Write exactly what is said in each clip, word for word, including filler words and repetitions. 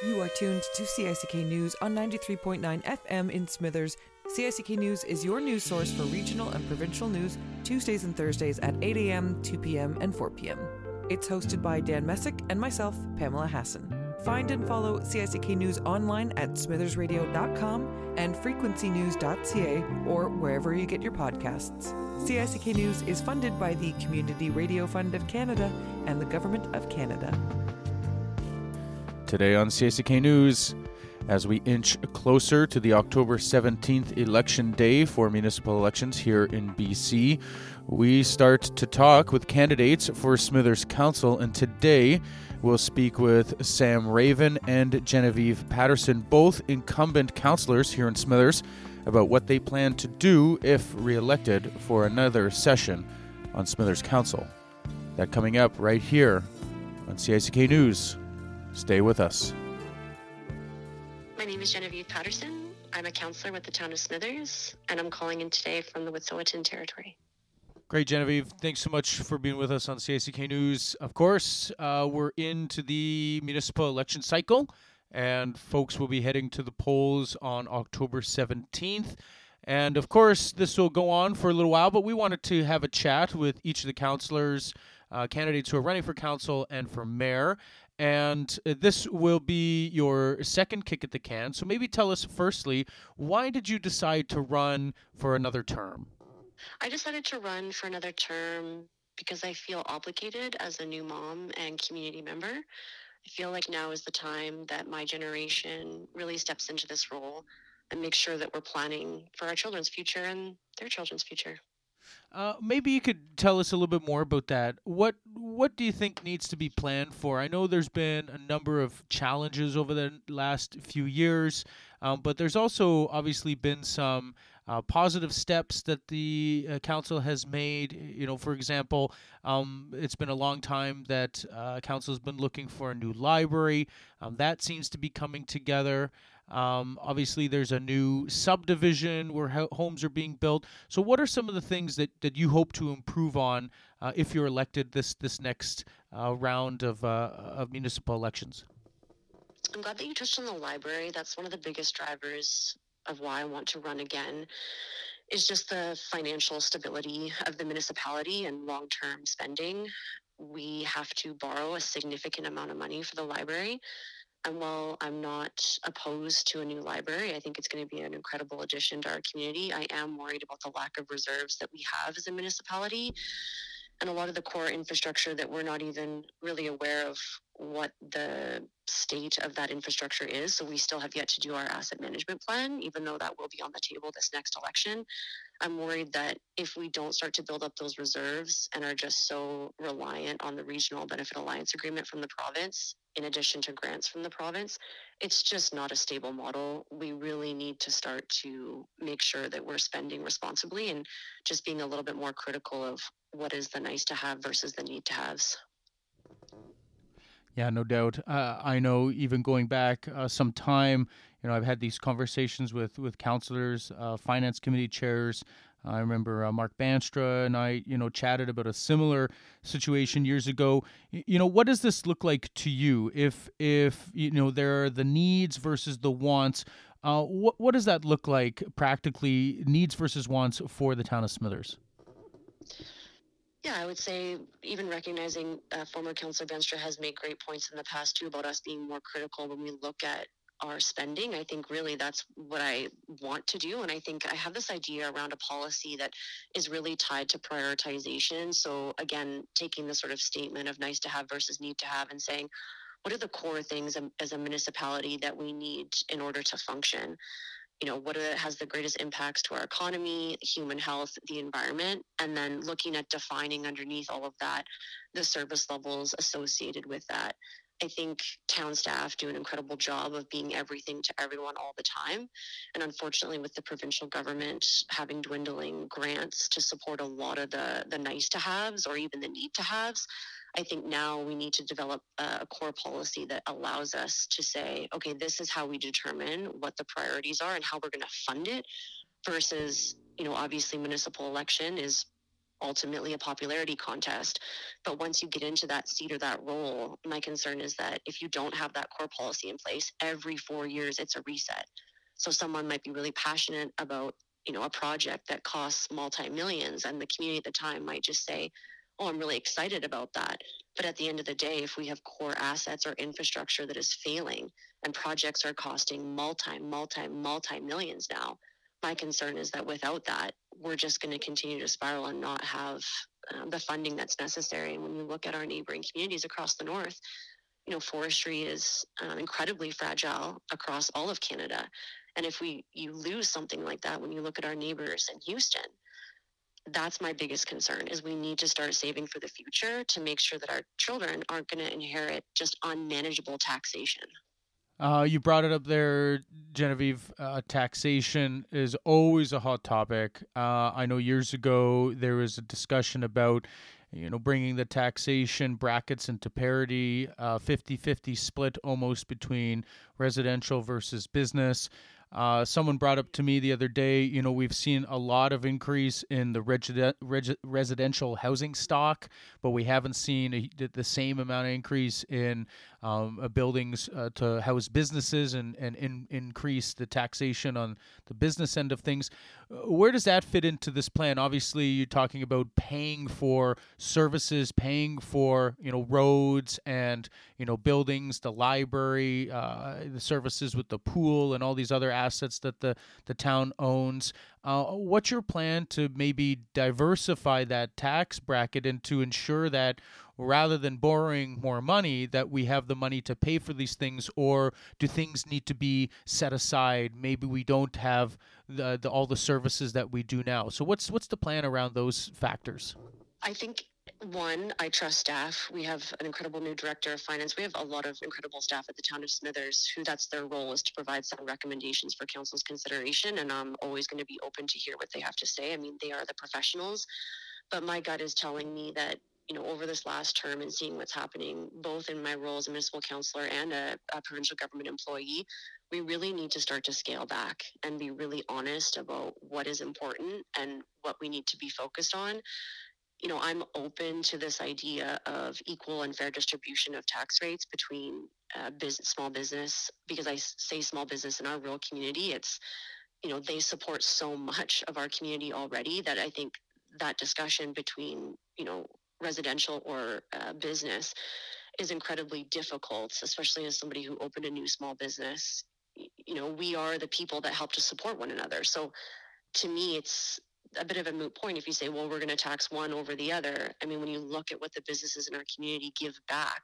You are tuned to C I C K News on ninety-three point nine F M in Smithers. C I C K News is your news source for regional and provincial news, Tuesdays and Thursdays at eight a.m., two p.m., and four p.m. It's hosted by Dan Messick and myself, Pamela Hassan. Find and follow C I C K News online at smithers radio dot com and frequency news dot c a or wherever you get your podcasts. C I C K News is funded by the Community Radio Fund of Canada and the Government of Canada. Today on C I C K News, as we inch closer to the October seventeenth election day for municipal elections here in B C, we start to talk with candidates for Smithers Council, and today we'll speak with Sam Raven and Genevieve Patterson, both incumbent councillors here in Smithers, about what they plan to do if re-elected for another session on Smithers Council. That coming up right here on C I C K News. Stay with us. My name is Genevieve Patterson. I'm a councillor with the town of Smithers, and I'm calling in today from the Wet'suwet'en territory. Great, Genevieve. Thanks so much for being with us on C I C K News. Of course, uh, we're into the municipal election cycle, and folks will be heading to the polls on October seventeenth. And of course, this will go on for a little while, but we wanted to have a chat with each of the councillors, uh, candidates who are running for council and for mayor. And this will be your second kick at the can. So maybe tell us firstly, why did you decide to run for another term? I decided to run for another term because I feel obligated as a new mom and community member. I feel like now is the time that my generation really steps into this role and makes sure that we're planning for our children's future and their children's future. Uh, maybe you could tell us a little bit more about that. What what do you think needs to be planned for? I know there's been a number of challenges over the last few years, um, but there's also obviously been some uh, positive steps that the uh, council has made. You know, for example, um, it's been a long time that uh, council has been looking for a new library. Um, that seems to be coming together. Um, obviously, there's a new subdivision where ho- homes are being built. So what are some of the things that, that you hope to improve on uh, if you're elected this this next uh, round of, uh, of municipal elections? I'm glad that you touched on the library. That's one of the biggest drivers of why I want to run again, is just the financial stability of the municipality and long-term spending. We have to borrow a significant amount of money for the library. And while I'm not opposed to a new library, I think it's going to be an incredible addition to our community. I am worried about the lack of reserves that we have as a municipality and a lot of the core infrastructure that we're not even really aware of what the state of that infrastructure is. So we still have yet to do our asset management plan, even though that will be on the table this next election. I'm worried that if we don't start to build up those reserves and are just so reliant on the Regional Benefit Alliance Agreement from the province, in addition to grants from the province, it's just not a stable model. We really need to start to make sure that we're spending responsibly and just being a little bit more critical of what is the nice to have versus the need to haves. Yeah, no doubt. Uh, I know even going back uh, some time, you know, I've had these conversations with, with councillors, uh, finance committee chairs. I remember uh, Mark Banstra and I, you know, chatted about a similar situation years ago. Y- you know, what does this look like to you? If, if you know, there are the needs versus the wants, uh, what, what does that look like practically, needs versus wants for the town of Smithers? Yeah, I would say even recognizing uh, former Councillor Benstra has made great points in the past too about us being more critical when we look at our spending. I think really that's what I want to do. And I think I have this idea around a policy that is really tied to prioritization. So again, taking the sort of statement of nice to have versus need to have and saying, what are the core things as a municipality that we need in order to function? You know, what are, has the greatest impacts to our economy, human health, the environment, and then looking at defining underneath all of that, the service levels associated with that. I think town staff do an incredible job of being everything to everyone all the time. And unfortunately, with the provincial government having dwindling grants to support a lot of the, the nice to haves or even the need to haves, I think now we need to develop a, a core policy that allows us to say, okay, this is how we determine what the priorities are and how we're going to fund it versus, you know, obviously municipal election is ultimately a popularity contest. But once you get into that seat or that role, my concern is that if you don't have that core policy in place, every four years it's a reset. So someone might be really passionate about, you know, a project that costs multi-millions, and the community at the time might just say, oh, I'm really excited about that. But at the end of the day, if we have core assets or infrastructure that is failing and projects are costing multi, multi, multi millions now, my concern is that without that, we're just going to continue to spiral and not have um, the funding that's necessary. And when you look at our neighboring communities across the north, you know, forestry is um, incredibly fragile across all of Canada. And if we you lose something like that, when you look at our neighbors in Houston, that's my biggest concern, is we need to start saving for the future to make sure that our children aren't going to inherit just unmanageable taxation. Uh, you brought it up there, Genevieve. Uh, taxation is always a hot topic. Uh, I know years ago there was a discussion about, you know, bringing the taxation brackets into parity, uh, fifty-fifty split almost between residential versus business. Uh, someone brought up to me the other day, you know, we've seen a lot of increase in the regi- reg- residential housing stock, but we haven't seen a, the same amount of increase in um, uh, buildings uh, to house businesses and, and in, increase the taxation on the business end of things. Uh, where does that fit into this plan? Obviously, you're talking about paying for services, paying for, you know, roads and, you know, buildings, the library, uh, the services with the pool and all these other assets that the, the town owns. Uh, what's your plan to maybe diversify that tax bracket and to ensure that rather than borrowing more money, that we have the money to pay for these things? Or do things need to be set aside? Maybe we don't have the, the all the services that we do now. So what's what's the plan around those factors? I think, one, I trust staff. We have an incredible new director of finance. We have a lot of incredible staff at the town of Smithers who that's their role, is to provide some recommendations for council's consideration. And I'm always going to be open to hear what they have to say. I mean, they are the professionals, but my gut is telling me that, you know, over this last term and seeing what's happening, both in my role as a municipal councillor and a, a provincial government employee, we really need to start to scale back and be really honest about what is important and what we need to be focused on. You know, I'm open to this idea of equal and fair distribution of tax rates between uh, business, small business, because I say small business in our rural community, it's, you know, they support so much of our community already that I think that discussion between, you know, residential or uh, business is incredibly difficult, especially as somebody who opened a new small business. You know, we are the people that help to support one another. So to me, it's a bit of a moot point if you say, well, we're going to tax one over the other. I mean, when you look at what the businesses in our community give back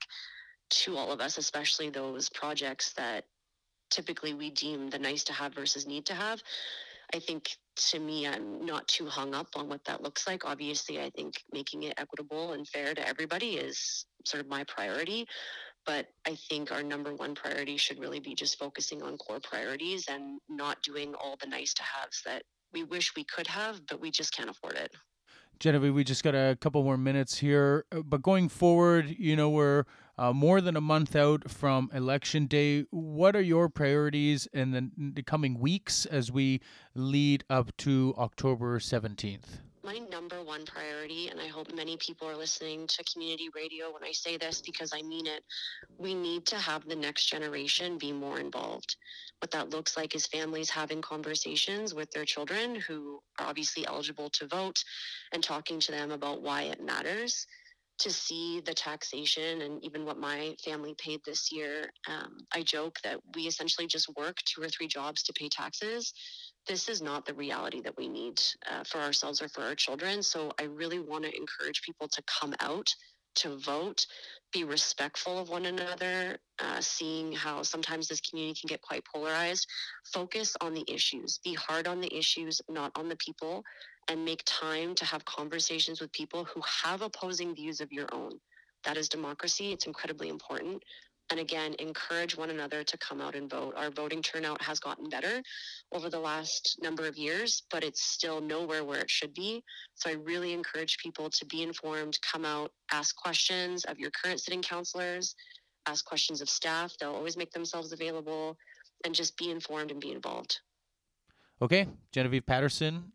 to all of us, especially those projects that typically we deem the nice to have versus need to have, I think, to me, I'm not too hung up on what that looks like. Obviously, I think making it equitable and fair to everybody is sort of my priority. But I think our number one priority should really be just focusing on core priorities and not doing all the nice to haves that we wish we could have, but we just can't afford it. Genevieve, we just got a couple more minutes here, but going forward, you know, we're uh, more than a month out from Election Day. What are your priorities in the, in the coming weeks as we lead up to October seventeenth? My number one priority, and I hope many people are listening to community radio when I say this because I mean it, we need to have the next generation be more involved. What that looks like is families having conversations with their children who are obviously eligible to vote and talking to them about why it matters. To see the taxation and even what my family paid this year, um, I joke that we essentially just work two or three jobs to pay taxes. This is not the reality that we need uh, for ourselves or for our children. So I really want to encourage people to come out, to vote, be respectful of one another, uh, seeing how sometimes this community can get quite polarized. Focus on the issues, be hard on the issues, not on the people, and make time to have conversations with people who have opposing views of your own. That is democracy. It's incredibly important. And again, encourage one another to come out and vote. Our voting turnout has gotten better over the last number of years, but it's still nowhere where it should be. So I really encourage people to be informed, come out, ask questions of your current sitting councillors, ask questions of staff. They'll always make themselves available, and just be informed and be involved. Okay, Genevieve Patterson,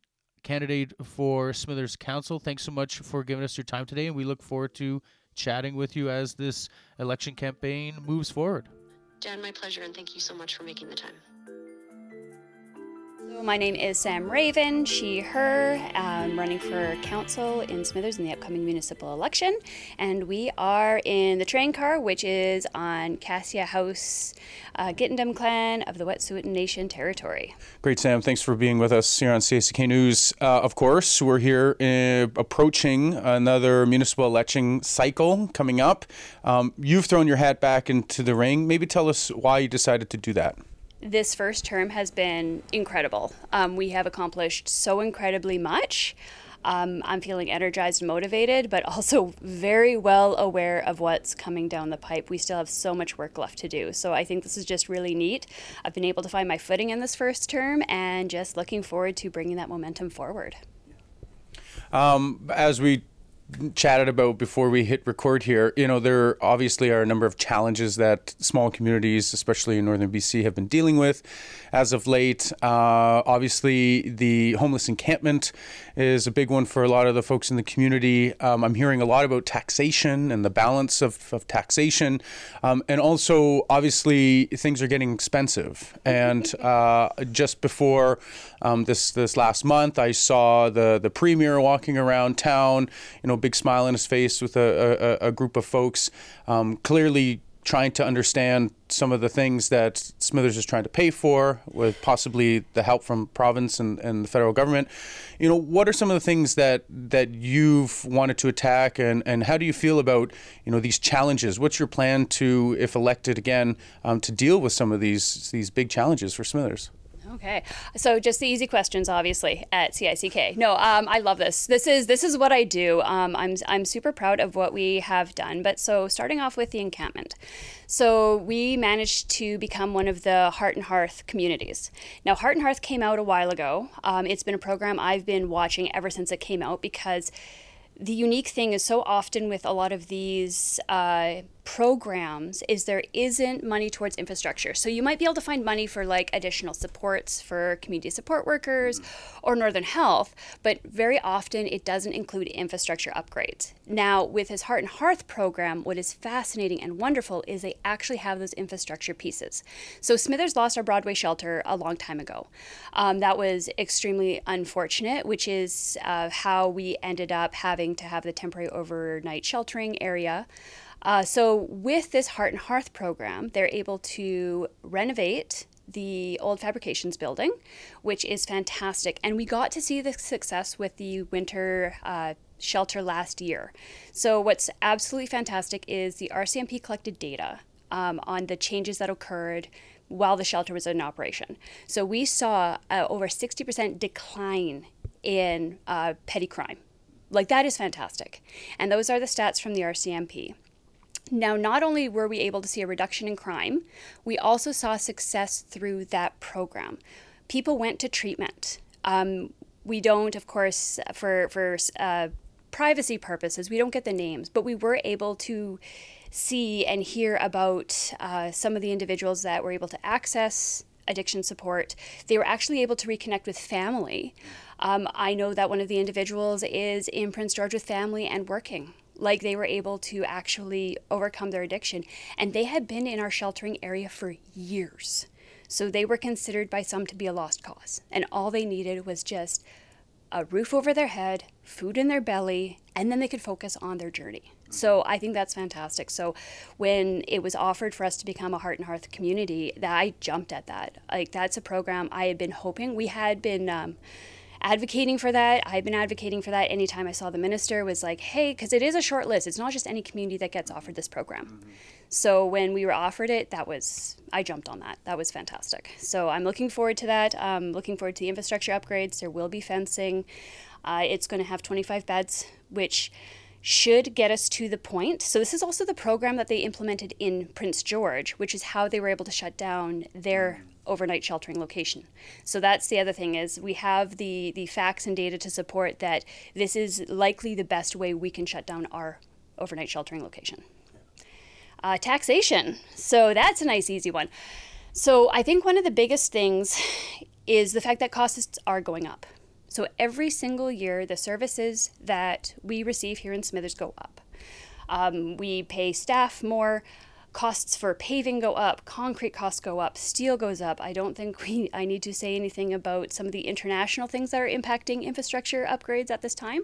candidate for Smithers Council. Thanks so much for giving us your time today, and we look forward to chatting with you as this election campaign moves forward. Dan, my pleasure, and thank you so much for making the time. So my name is Sam Raven, she, her. I'm running for council in Smithers in the upcoming municipal election. And we are in the train car, which is on Cassia House, uh, Gittendam clan of the Wet'suwet'en Nation territory. Great, Sam. Thanks for being with us here on C I C K News. Uh, of course, we're here uh, approaching another municipal election cycle coming up. Um, you've thrown your hat back into the ring. Maybe tell us why you decided to do that. This first term has been incredible. Um, we have accomplished so incredibly much. Um, I'm feeling energized and motivated, but also very well aware of what's coming down the pipe. We still have so much work left to do. So I think this is just really neat. I've been able to find my footing in this first term and just looking forward to bringing that momentum forward. Um, as we chatted about before we hit record here, you know, there obviously are a number of challenges that small communities, especially in northern B C, have been dealing with as of late. Uh, obviously, the homeless encampment is a big one for a lot of the folks in the community. Um, I'm hearing a lot about taxation and the balance of, of taxation. Um, and also, obviously, things are getting expensive. And uh, just before um, this this last month, I saw the, the premier walking around town, you know, big smile on his face with a, a, a group of folks, um, clearly trying to understand some of the things that Smithers is trying to pay for, with possibly the help from province and, and the federal government. You know, what are some of the things that that you've wanted to attack, and, and how do you feel about, you know, these challenges? What's your plan to, if elected again, um, to deal with some of these these big challenges for Smithers? Okay, so just the easy questions, obviously, at C I C K. No, um, I love this. This is this is what I do. Um, I'm I'm super proud of what we have done. But so starting off with the encampment, so we managed to become one of the Heart and Hearth communities. Now, Heart and Hearth came out a while ago. Um, it's been a program I've been watching ever since it came out, because the unique thing is so often with a lot of these uh, programs is there isn't money towards infrastructure. So you might be able to find money for like additional supports for community support workers or Northern Health, but very often it doesn't include infrastructure upgrades. Now, with his Heart and Hearth program, what is fascinating and wonderful is they actually have those infrastructure pieces. So Smithers lost our Broadway shelter a long time ago. Um, that was extremely unfortunate, which is uh, how we ended up having to have the temporary overnight sheltering area. Uh, so with this Heart and Hearth program, they're able to renovate the old fabrications building, which is fantastic. And we got to see the success with the winter uh, shelter last year. So what's absolutely fantastic is the R C M P collected data um, on the changes that occurred while the shelter was in operation. So we saw uh, over sixty percent decline in uh, petty crime. Like, that is fantastic. And those are the stats from the R C M P. Now, not only were we able to see a reduction in crime, we also saw success through that program. People went to treatment. Um, we don't, of course, for, for uh, privacy purposes, we don't get the names, but we were able to see and hear about uh, some of the individuals that were able to access addiction support. They were actually able to reconnect with family. Um, I know that one of the individuals is in Prince George with family and working. Like, they were able to actually overcome their addiction. And they had been in our sheltering area for years. So they were considered by some to be a lost cause. And all they needed was just a roof over their head, food in their belly, and then they could focus on their journey. So I think that's fantastic. So when it was offered for us to become a Heart and Hearth community, that I jumped at that. Like, that's a program I had been hoping. We had been um, advocating for that. I've been advocating for that anytime I saw the minister was like, hey, because it is a short list. It's not just any community that gets offered this program. Mm-hmm. So when we were offered it, that was, I jumped on that. That was fantastic. So I'm looking forward to that. Um, looking forward to the infrastructure upgrades. There will be fencing. Uh, it's going to have twenty-five beds, which should get us to the point. So this is also the program that they implemented in Prince George, which is how they were able to shut down their overnight sheltering location. So that's the other thing, is we have the, the facts and data to support that this is likely the best way we can shut down our overnight sheltering location. Uh, taxation. So that's a nice, easy one. So I think one of the biggest things is the fact that costs are going up. So every single year, the services that we receive here in Smithers go up. Um, we pay staff more. Costs for paving go up, concrete costs go up, steel goes up. I don't think we I need to say anything about some of the international things that are impacting infrastructure upgrades at this time.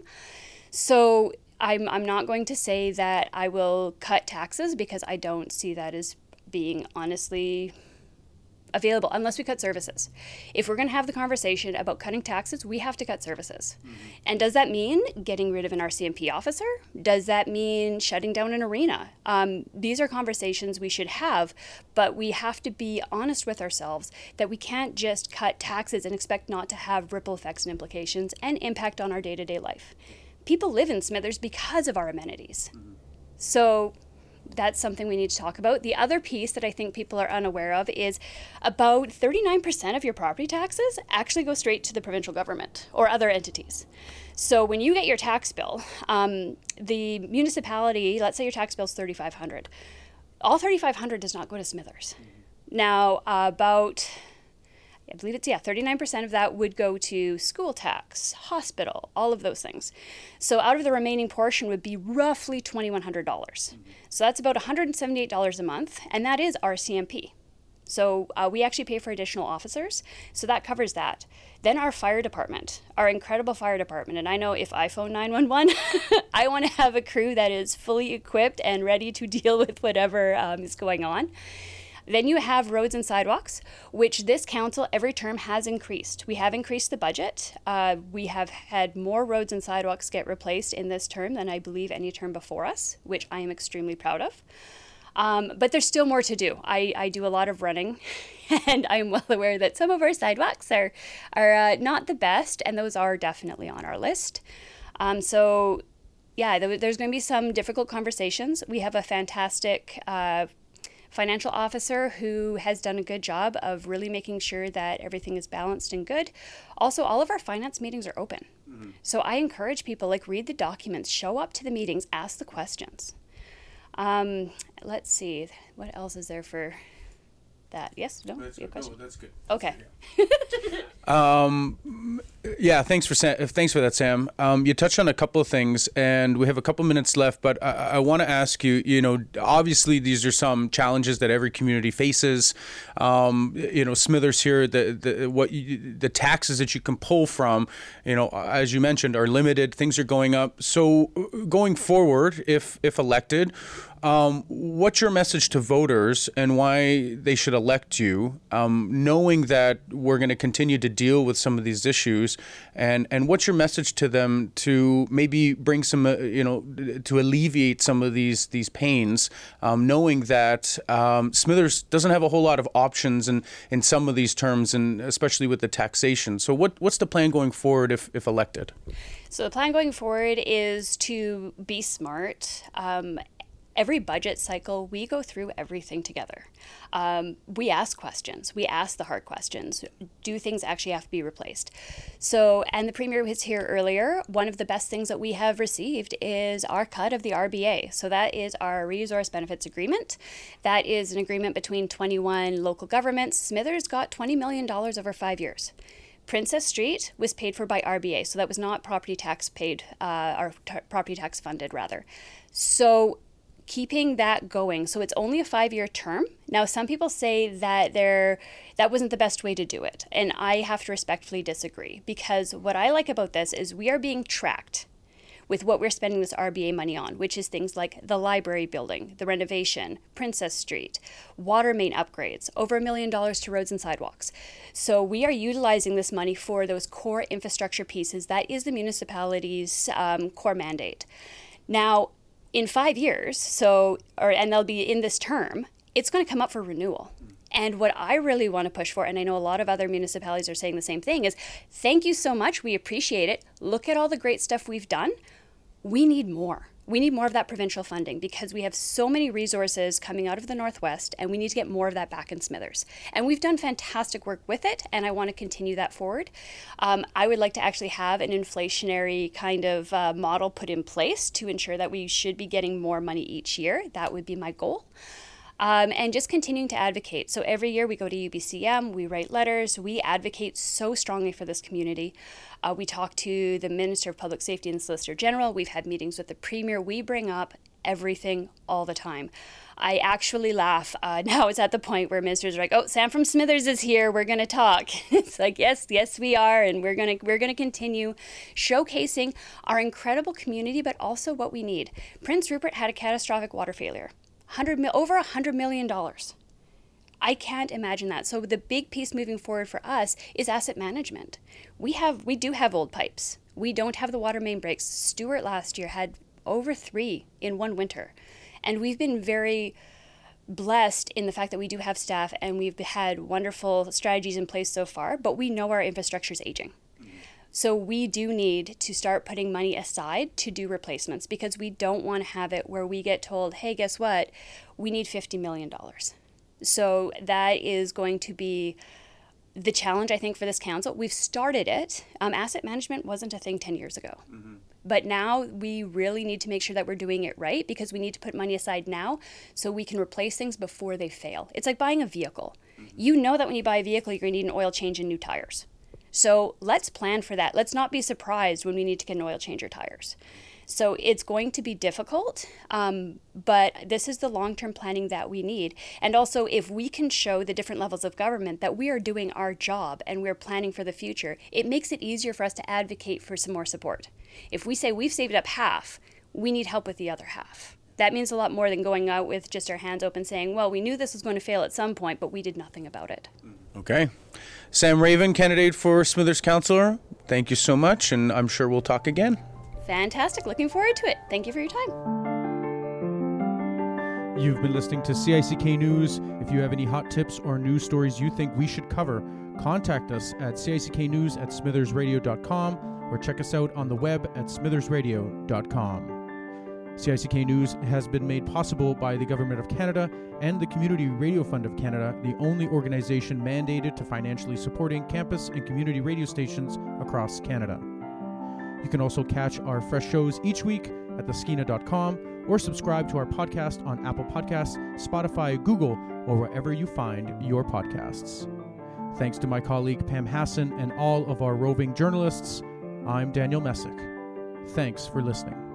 So I'm I'm not going to say that I will cut taxes, because I don't see that as being honestly available unless we cut services. If we're going to have the conversation about cutting taxes, we have to cut services. Mm-hmm. And does that mean getting rid of an R C M P officer? Does that mean shutting down an arena? Um, these are conversations we should have, but we have to be honest with ourselves that we can't just cut taxes and expect not to have ripple effects and implications and impact on our day-to-day life. People live in Smithers because of our amenities. Mm-hmm. So that's something we need to talk about. The other piece that I think people are unaware of is about thirty-nine percent of your property taxes actually go straight to the provincial government or other entities. So when you get your tax bill, um, the municipality, let's say your tax bill is thirty-five hundred dollars, all thirty-five hundred dollars does not go to Smithers. Now, uh, about, I believe it's, yeah, thirty-nine percent of that would go to school tax, hospital, all of those things. So out of the remaining portion would be roughly twenty-one hundred dollars. Mm-hmm. So that's about one hundred seventy-eight dollars a month, and that is R C M P. So uh, we actually pay for additional officers, so that covers that. Then our fire department, our incredible fire department, and I know if I phone nine one one, I want to have a crew that is fully equipped and ready to deal with whatever um, is going on. Then you have roads and sidewalks, which this council every term has increased. We have increased the budget. Uh, we have had more roads and sidewalks get replaced in this term than I believe any term before us, which I am extremely proud of. Um, but there's still more to do. I, I do a lot of running, and I'm well aware that some of our sidewalks are, are uh, not the best, and those are definitely on our list. Um, so, yeah, th- there's going to be some difficult conversations. We have a fantastic uh, financial officer who has done a good job of really making sure that everything is balanced and good. Also, all of our finance meetings are open. Mm-hmm. So I encourage people, like, read the documents, show up to the meetings, ask the questions. Um, let's see, what else is there for that? Yes? No? That's, you have a question? No, that's good. Okay. um, yeah, thanks for Sam, thanks for that, Sam. Um, you touched on a couple of things, and we have a couple minutes left, but I, I want to ask you, you know, obviously these are some challenges that every community faces. Um, you know, Smithers here, the the what you, the taxes that you can pull from, you know, as you mentioned, are limited. Things are going up. So going forward, if if elected, Um, what's your message to voters and why they should elect you, um, knowing that we're going to continue to deal with some of these issues, and, and what's your message to them to maybe bring some, uh, you know, to alleviate some of these these pains, um, knowing that um, Smithers doesn't have a whole lot of options in, in some of these terms, and especially with the taxation. So what what's the plan going forward if, if elected? So the plan going forward is to be smart. Um, Every budget cycle, we go through everything together. Um, we ask questions. We ask the hard questions. Do things actually have to be replaced? So, and the Premier was here earlier. One of the best things that we have received is our cut of the R B A. So that is our Resource Benefits Agreement. That is an agreement between twenty-one local governments. Smithers got twenty million dollars over five years. Princess Street was paid for by R B A. So that was not property tax paid, uh, or t- property tax funded rather. So keeping that going. So it's only a five-year term. Now, some people say that they're, that wasn't the best way to do it. And I have to respectfully disagree, because what I like about this is we are being tracked with what we're spending this R B A money on, which is things like the library building, the renovation, Princess Street, water main upgrades, over a million dollars to roads and sidewalks. So we are utilizing this money for those core infrastructure pieces. That is the municipality's um, core mandate. Now, in five years, so, or and they'll be in this term, it's going to come up for renewal. And what I really want to push for, and I know a lot of other municipalities are saying the same thing, is thank you so much. We appreciate it. Look at all the great stuff we've done. We need more. We need more of that provincial funding, because we have so many resources coming out of the Northwest, and we need to get more of that back in Smithers. And we've done fantastic work with it, and I want to continue that forward. Um, I would like to actually have an inflationary kind of uh, model put in place to ensure that we should be getting more money each year. That would be my goal. Um, and just continuing to advocate. So every year we go to U B C M, we write letters, we advocate so strongly for this community. Uh, we talk to the Minister of Public Safety and the Solicitor General. We've had meetings with the Premier. We bring up everything all the time. I actually laugh. Uh, now it's at the point where ministers are like, "Oh, Sam from Smithers is here. We're going to talk." It's like, yes, yes, we are, and we're going to we're going to continue showcasing our incredible community, but also what we need. Prince Rupert had a catastrophic water failure, one hundred mil, over a hundred million dollars. I can't imagine that. So the big piece moving forward for us is asset management. We have we do have old pipes. We don't have the water main breaks. Stewart last year had over three in one winter. And we've been very blessed in the fact that we do have staff and we've had wonderful strategies in place so far, but we know our infrastructure is aging. So we do need to start putting money aside to do replacements because we don't want to have it where we get told, hey, guess what? We need fifty million dollars. So that is going to be the challenge, I think, for this council. We've started it. Um, asset management wasn't a thing ten years ago. Mm-hmm. But now we really need to make sure that we're doing it right because we need to put money aside now so we can replace things before they fail. It's like buying a vehicle. Mm-hmm. You know that when you buy a vehicle, you're going to need an oil change and new tires. So let's plan for that. Let's not be surprised when we need to get an oil change or tires. So it's going to be difficult, um, but this is the long-term planning that we need. And also, if we can show the different levels of government that we are doing our job and we're planning for the future, it makes it easier for us to advocate for some more support. If we say we've saved up half, we need help with the other half. That means a lot more than going out with just our hands open saying, well, we knew this was going to fail at some point, but we did nothing about it. Okay. Sam Raven, candidate for Smithers Councillor, thank you so much, and I'm sure we'll talk again. Fantastic. Looking forward to it. Thank you for your time. You've been listening to C I C K News. If you have any hot tips or news stories you think we should cover, contact us at cicknews at smithers radio dot com or check us out on the web at smithers radio dot com. C I C K News has been made possible by the Government of Canada and the Community Radio Fund of Canada, the only organization mandated to financially supporting campus and community radio stations across Canada. You can also catch our fresh shows each week at the skeena dot com or subscribe to our podcast on Apple Podcasts, Spotify, Google, or wherever you find your podcasts. Thanks to my colleague Pam Hassan and all of our roving journalists, I'm Daniel Messick. Thanks for listening.